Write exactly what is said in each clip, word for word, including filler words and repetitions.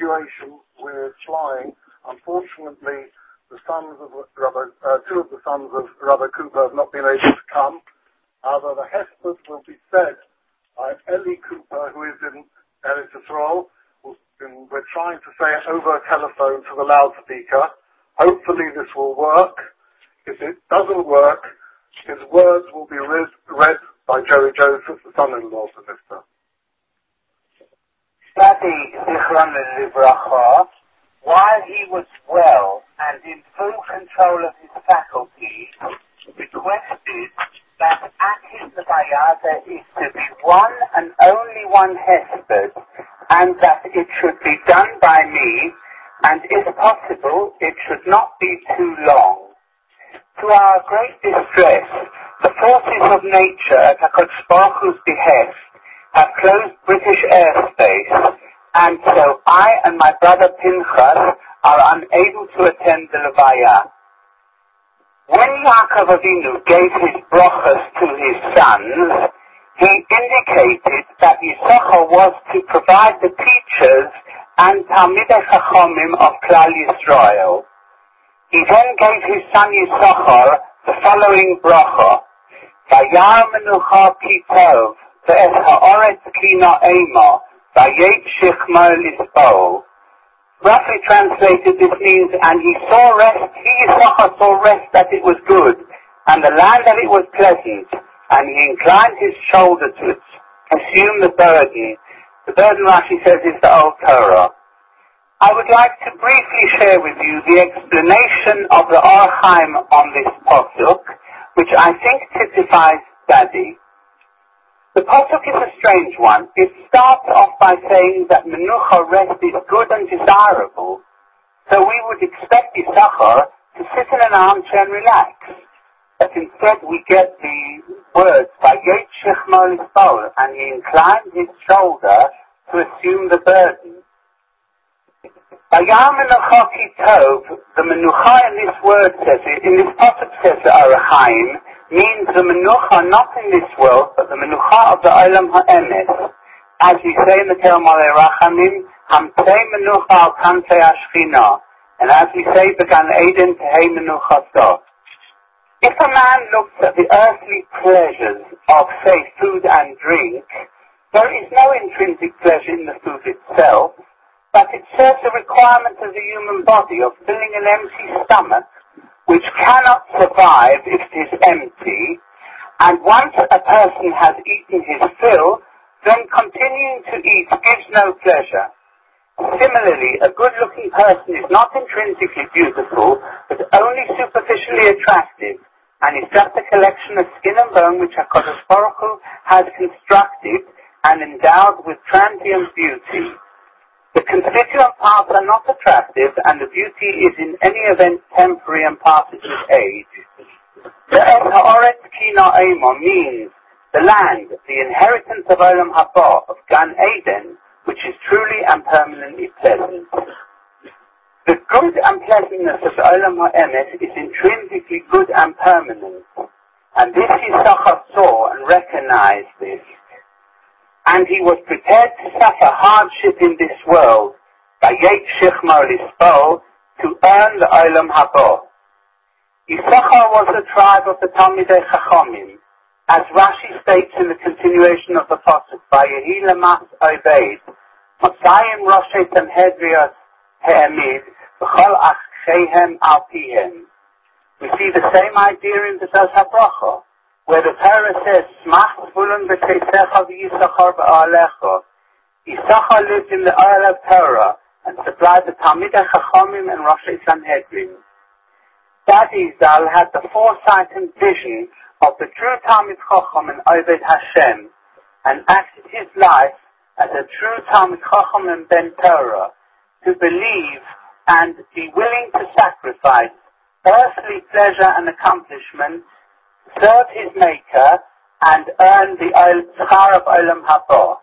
situation we're flying, unfortunately, the sons of Rabbi, uh, two of the sons of Rabbi Cooper have not been able to come. However, the Hesped will be said by Eli Cooper, who is in Eretz Yisrael. We're trying to say it over a telephone to the loudspeaker. Hopefully this will work. If it doesn't work, his words will be read, read by Jerry Joseph, the son-in-law of the Mister. Daddy Zichron Livracha, while he was well and in full control of his faculties, requested that at his Levaya there is to be one and only one Hesped, and that it should be done by me, and if possible, it should not be too long. To our great distress, the forces of nature at HaKadosh Baruch Hu's behest have closed British airspace, and so I and my brother Pinchas are unable to attend the Levaya. When Yaakov Avinu gave his brachas to his sons, he indicated that Yisachar was to provide the teachers and Talmidei Chachamim of Klal Yisrael. He then gave his son Yisachar the following bracha: Vayar menucha ki tov, ve'et ha'oretz ki na'ema, vayet shechmo lisbol. Roughly translated, this means, and he saw rest, he Yisachar saw rest that it was good, and the land that it was pleasant, and he inclined his shoulder to it, assume the burden. The burden, Rashi says, is the old Torah. I would like to briefly share with you the explanation of the Or Chaim on this pasuk, which I think typifies Daddy. The pasuk is a strange one. It starts off by saying that menucha, rest, is good and desirable. So we would expect Yisachar to sit in an armchair and relax. But instead we get the words, Vayet shechmo lisbol, and he inclined his shoulder to assume the burden. Vayar menucha ki tov, the menucha in this word says it, in this pasuk says the Or Chaim, means the menucha not in this world, but the menucha of the Olam ha'emes. As we say in the Kerem Alei Rachamim, Hamtei menucha al kantei hashchina, and as we say, Began Eden tehei menucha sof. If a man looks at the earthly pleasures of, say, food and drink, there is no intrinsic pleasure in the food itself, but it serves the requirement of the human body of filling an empty stomach, which cannot survive if it is empty, and once a person has eaten his fill, then continuing to eat gives no pleasure. Similarly, a good-looking person is not intrinsically beautiful, but only superficially attractive, and is just a collection of skin and bone which HaKadosh Baruch Hu has constructed and endowed with transient beauty. The constituent parts are not attractive, and the beauty is in any event temporary and passes with age. The Et Ha'oretz Ki Na'ema means the land, the inheritance of Olam Haba, of Gan Eden, which is truly and permanently pleasant. The good and pleasantness of Olam Ha'emes is intrinsically good and permanent, and this Yisachar saw and recognized this. And he was prepared to suffer hardship in this world, Vayet shechmo lisbol, to earn the Olam Haba. Yisachar was the tribe of the Talmidei Chachamim, as Rashi states in the continuation of the pasuk, Vayehi lemas Oved, Mosayim Roshei Sanhedriot He'emid, V'chol achshehem al pihem. We see the same idea in the Dos HaBracha, where the Torah says, Smach zvulun v'teisecha v'yisachar ba'alecha. Yisachar lived in the oil of Torah and supplied the Talmidei Chachamim and Roshei Sanhedrin. Daddy Zal had the foresight and vision of the true Talmid Chacham and Oved Hashem, and acted his life as a true Talmid Chacham and Ben Torah, to believe and be willing to sacrifice earthly pleasure and accomplishment, serve his Maker, and earn the Tzchar of Olam Haba.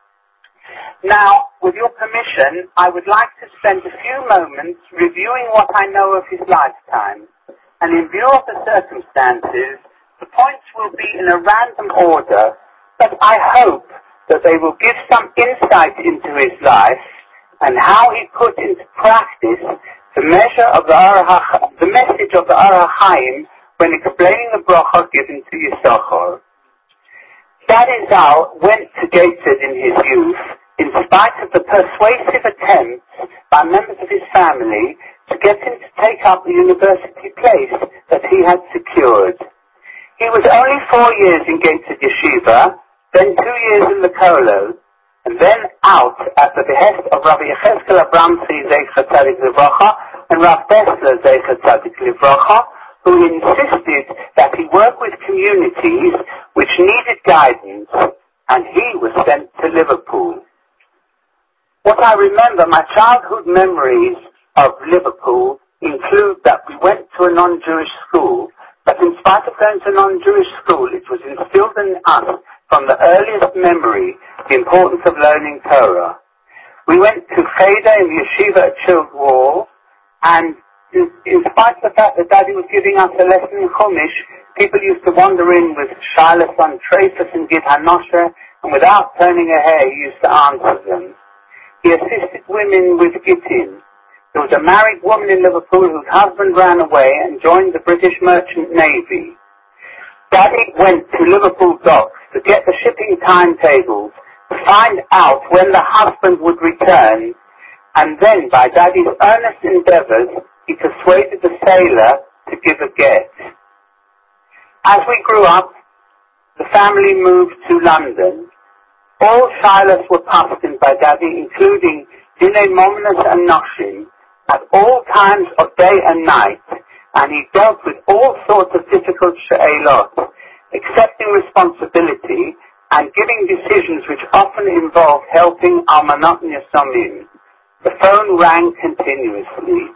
Now, with your permission, I would like to spend a few moments reviewing what I know of his lifetime, and in view of the circumstances, the points will be in a random order, but I hope that they will give some insight into his life and how he put into practice the measure of the Arah, the message of the Arah Chaim when explaining the bracha given to Yisachar. Daddy Zal went to Gateshead in his youth, in spite of the persuasive attempts by members of his family to get him to take up the university place that he had secured. He was only four years in Gateshead Yeshiva, then two years in the Kollel, and then out at the behest of Rabbi Yechezkel Abramsi Zecher Tzadik Livracha and Rav Dessler Zecher Tzadik Livracha, who insisted that he work with communities which needed guidance, and he was sent to Liverpool. What I remember, my childhood memories of Liverpool include that we went to a non-Jewish school, but in spite of going to a non-Jewish school, it was instilled in us from the earliest memory the importance of learning Torah. We went to Cheder in the yeshiva at Chilled Wall, and in, in spite of the fact that Daddy was giving us a lesson in Chumash, people used to wander in with shilas on Treifus and Gid Hanosha, and without turning a hair, he used to answer them. He assisted women with Gittin. There was a married woman in Liverpool whose husband ran away and joined the British Merchant Navy. Daddy went to Liverpool docks to get the shipping timetables, to find out when the husband would return, and then, by Daddy's earnest endeavours, he persuaded the sailor to give a get. As we grew up, the family moved to London. All shilas were paskined by Daddy, including Dinei Momnus and Noshim, at all times of day and night, and he dealt with all sorts of difficult she'elot, accepting responsibility and giving decisions which often involved helping Almanot Yasomim. The phone rang continuously.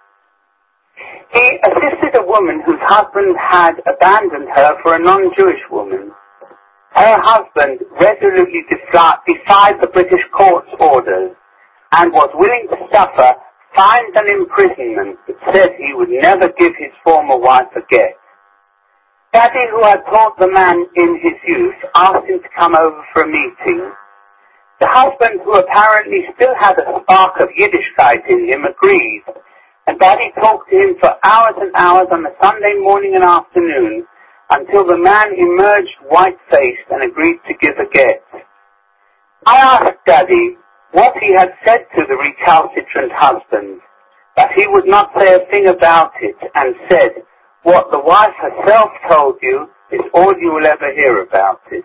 He assisted a woman whose husband had abandoned her for a non-Jewish woman. Her husband regularly defied the British court's orders and was willing to suffer fines and imprisonment, but said he would never give his former wife a get. Daddy, who had taught the man in his youth, asked him to come over for a meeting. The husband, who apparently still had a spark of Yiddishkeit in him, agreed, and Daddy talked to him for hours and hours on a Sunday morning and afternoon, until the man emerged white-faced and agreed to give a get. I asked Daddy what he had said to the recalcitrant husband, but he would not say a thing about it, and said, "What the wife herself told you is all you will ever hear about it."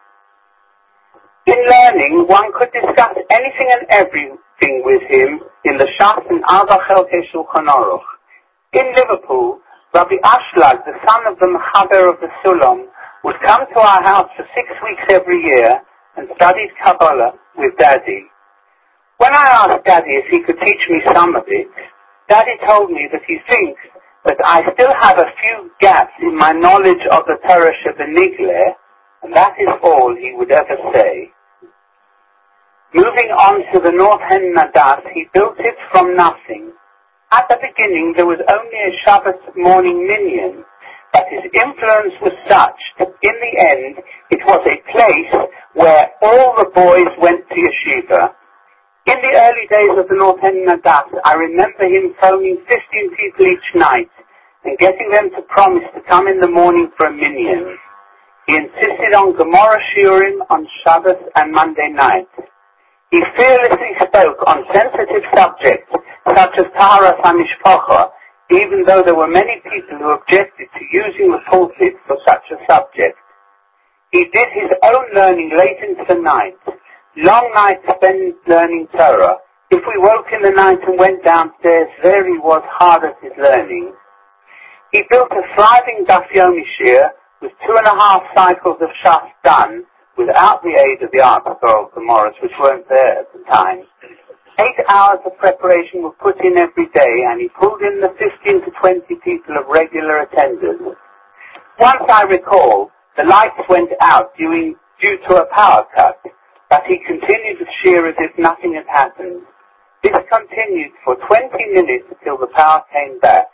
In learning, one could discuss anything and everything with him in the Shas and Arba Chelkei Shulchan Aruch. In Liverpool, Rabbi Ashlag, the son of the Mechaber of the Sulam, would come to our house for six weeks every year and studied Kabbalah with Daddy. When I asked Daddy if he could teach me some of it, Daddy told me that he thinks that I still have a few gaps in my knowledge of the Torah Shebenigleh, and that is all he would ever say. Moving on to the North Hen Nadas, he built it from nothing. At the beginning, there was only a Shabbat morning minyan, but his influence was such that in the end, it was a place where all the boys went to yeshiva. In the early days of the North Hen Nadas, I remember him phoning fifteen people each night and getting them to promise to come in the morning for a minyan. He insisted on Gemara Shiurim on Shabbos and Monday night. He fearlessly spoke on sensitive subjects such as Taharas HaMishpacha, even though there were many people who objected to using the pulpit for such a subject. He did his own learning late into the night. Long nights spent learning Torah. If we woke in the night and went downstairs, there he was hard at his learning. He built a thriving Daf Yomi Shir with two and a half cycles of Shas done, without the aid of the Article of the Morris, which weren't there at the time. Eight hours of preparation were put in every day, and he pulled in the fifteen to twenty people of regular attenders. Once, I recall, the lights went out due, due to a power cut, but he continued to shear as if nothing had happened. This continued for twenty minutes till the power came back.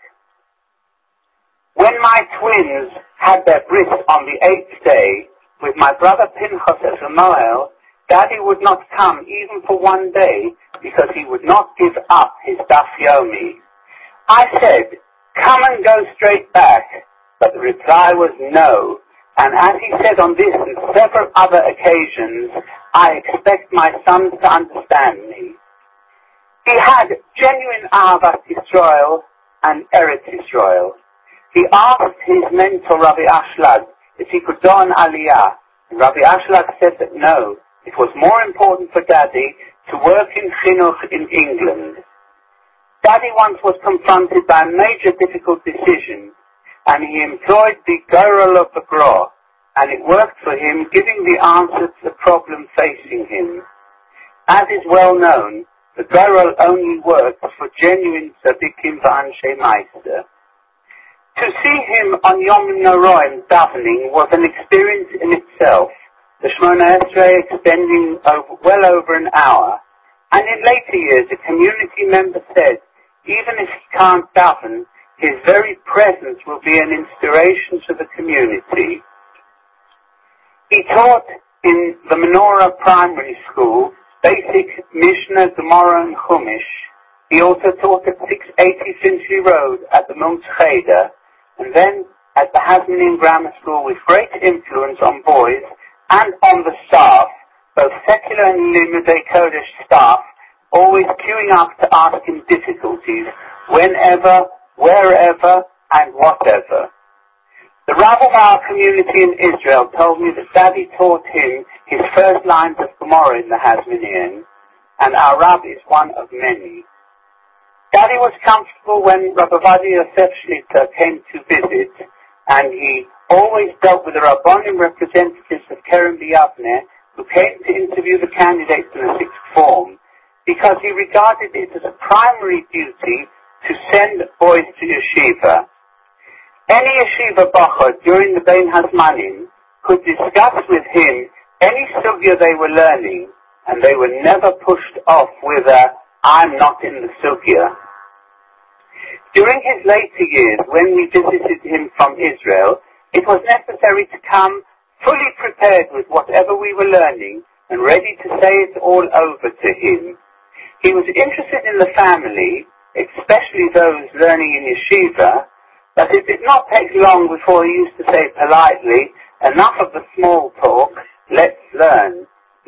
When my twins had their bris on the eighth day, with my brother Pinchas as a Moel, Daddy would not come even for one day because he would not give up his Daf Yomi. I said, come and go straight back, but the reply was no, and as he said on this and several other occasions, I expect my sons to understand me. He had genuine Ahavat Yisrael and Eretz Yisrael. He asked his mentor Rabbi Ashlag if he could go on Aliyah, and Rabbi Ashlag said that no, it was more important for Daddy to work in Chinuch in England. Daddy once was confronted by a major difficult decision, and he employed the Goral of the Gra, and it worked for him, giving the answer to the problem facing him. As is well known, the Goral only works for genuine Tzadikim v'Anshei Meister. To see him on Yom Noroim davening was an experience in itself, the Shemona Esrei extending over, well over an hour, and in later years a community member said, even if he can't daven, his very presence will be an inspiration to the community. He taught in the Menorah Primary School, basic Mishnah, Gemara and Chumash. He also taught at six eighty Finchley Road at the Mount Cheder, and then at the Hasmonean Grammar School with great influence on boys and on the staff, both secular and Limudei Kodesh staff, always queuing up to ask him difficulties, whenever, wherever, and whatever. The Rav of our community in Israel told me that Daddy taught him his first lines of Gemara in the Hasmonean, and our Rav is one of many. Daddy was comfortable when Rav Ovadia Yosef Shlita came to visit, and he always dealt with the Rabbonim representatives of Kerem B'Yavneh who came to interview the candidates in the sixth form, because he regarded it as a primary duty to send boys to yeshiva. Any yeshiva bachar during the Bein Hazmanim could discuss with him any sugya they were learning, and they were never pushed off with a, I'm not in the sugya. During his later years, when we visited him from Israel, it was necessary to come fully prepared with whatever we were learning and ready to say it all over to him. He was interested in the family, especially those learning in yeshiva, but it did not take long before he used to say politely, enough of the small talk, let's learn.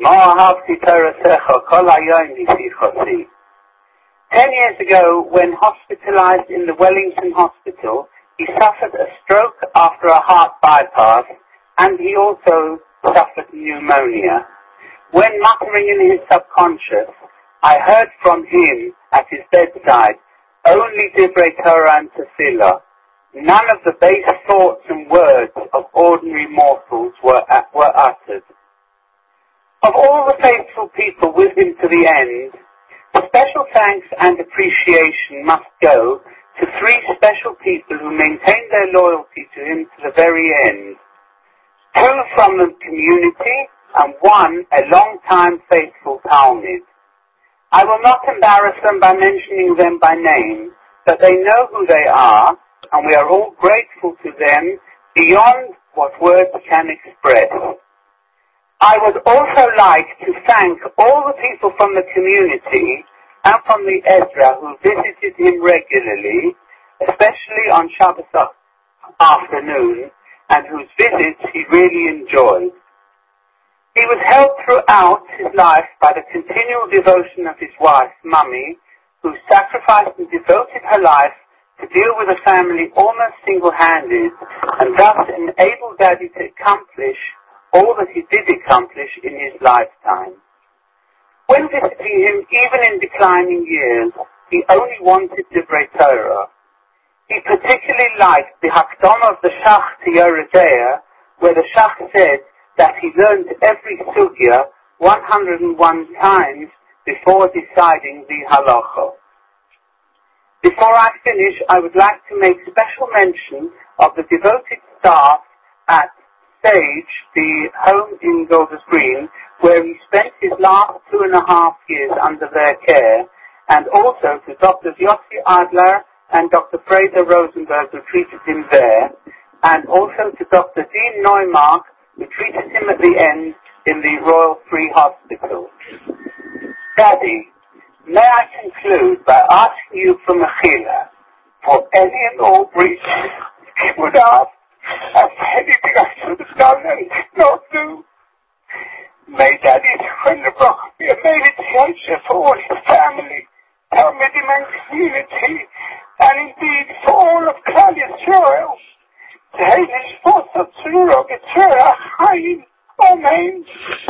Ten years ago, when hospitalized in the Wellington Hospital, he suffered a stroke after a heart bypass, and he also suffered pneumonia. When muttering in his subconscious, I heard from him at his bedside, only Divrei Torah and Tefillah. None of the base thoughts and words of ordinary mortals were, uh, were uttered. Of all the faithful people with him to the end, special thanks and appreciation must go to three special people who maintained their loyalty to him to the very end. Two from the community and one a long-time faithful Talmud. I will not embarrass them by mentioning them by name, but they know who they are, and we are all grateful to them beyond what words can express. I would also like to thank all the people from the community and from the Ezra who visited him regularly, especially on Shabbos afternoon, and whose visits he really enjoyed. He was helped throughout his life by the continual devotion of his wife, Mummy, who sacrificed and devoted her life to deal with the family almost single-handed, and thus enabled Daddy to accomplish all that he did accomplish in his lifetime. When visiting him, even in declining years, he only wanted Divrei Torah. He particularly liked the Hakdama of the Shach to Yeridea, where the Shach said that he learned every sugya one hundred one times before deciding the halacha. Before I finish, I would like to make special mention of the devoted staff at Sage, the home in Golders Green, where he spent his last two and a half years under their care, and also to Doctors Yossi Adler and Doctor Fraser Rosenberg, who treated him there, and also to Doctor Dean Neumark, who treated him at the end in the Royal Free Hospital. Daddy, may I conclude by asking you for Mechila for any and all breaches he would have, as anything I should have done and did not do. May Daddy's Wenderbrook be a meditation for all his family, Talmudim and community, and indeed for all of Klal Yisrael. Tehenish Fosa Tzurah Getzurah Chaim. Amen.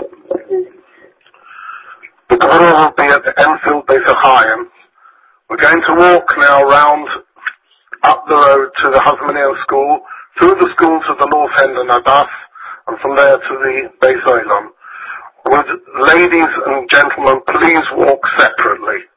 The Torah will be at the Enfield Beit Chaim. We're going to walk now round up the road to the Hazmaniel school, through the school to the North End and Adas, and from there to the Beis Olam. Would ladies and gentlemen please walk separately?